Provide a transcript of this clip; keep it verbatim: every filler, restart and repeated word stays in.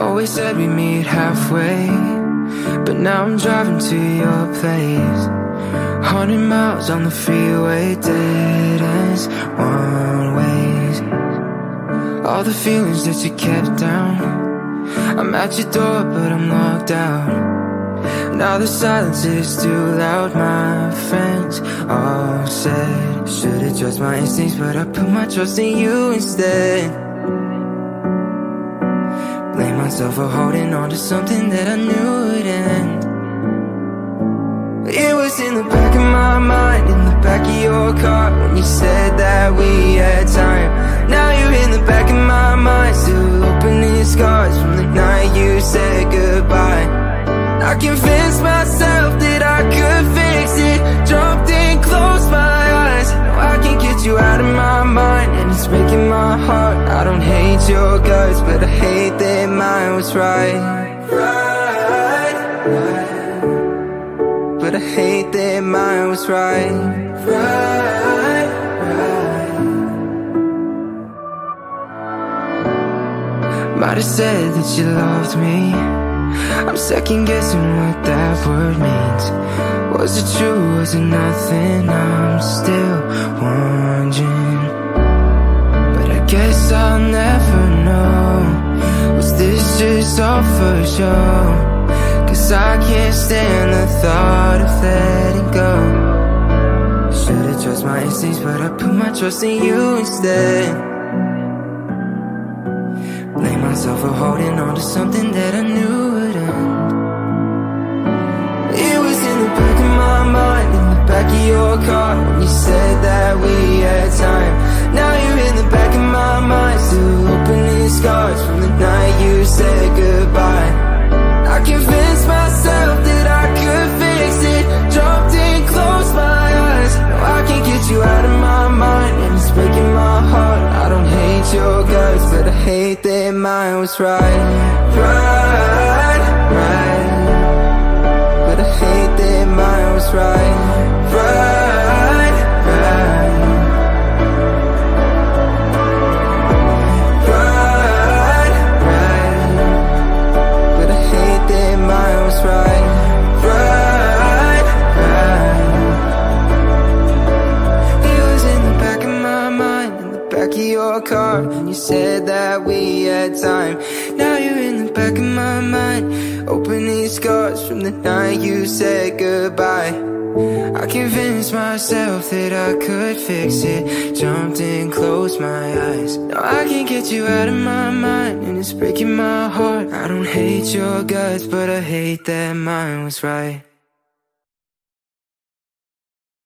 Always said we meet halfway, but now I'm driving to your place. Hundred miles on the freeway, dead ends, one ways. All the feelings that you kept down, I'm at your door but I'm locked out. Now the silence is too loud. My friends all said should've trust my instincts, but I put my trust in you instead. Blame myself for holding on to something that I knew would end. It was in the back of my mind, in the back of your car, when you said that we had time. Now you're in the back of my mind, still opening scars from the night you said goodbye. I convinced myself that I could fix it, jumped in, closed my eyes. Now I can't get you out of my mind, and it's breaking my heart. I don't hate your guts, but I hate that mine was right. Right, right. But I hate that mine was right. Right, right. Might have said that you loved me, I'm second guessing what that word means. Was it true, was it nothing? I'm still wondering, but I guess I'll never know. Was this just all for show? Cause I can't stand the thought of letting go. Should've trusted my instincts, but I put my trust in you instead. Blame myself for holding on to something that I knew would end. It was in the back of my mind, in the back of your car, when you said that we had time. Now you're in the back of my mind, still opening scars from the night you said goodbye. I convinced myself that I could fix it, jumped in, closed my eyes. Now I can't get you out of my mind, and it's breaking my heart. I don't hate your guts, but I hate that mine was right. Right, right. But I hate that mine was right. Right, right. Right, right. But I hate that mine was right. Right, right. It was in the back of my mind, in the back of your car, and you said that we had time. Now you're in the back of my mind, opening scars from the night you said goodbye. I convinced myself that I could fix it, jumped in, closed my eyes. Now I can't get you out of my mind, and it's breaking my heart. I don't hate your guts, but I hate that mine was right.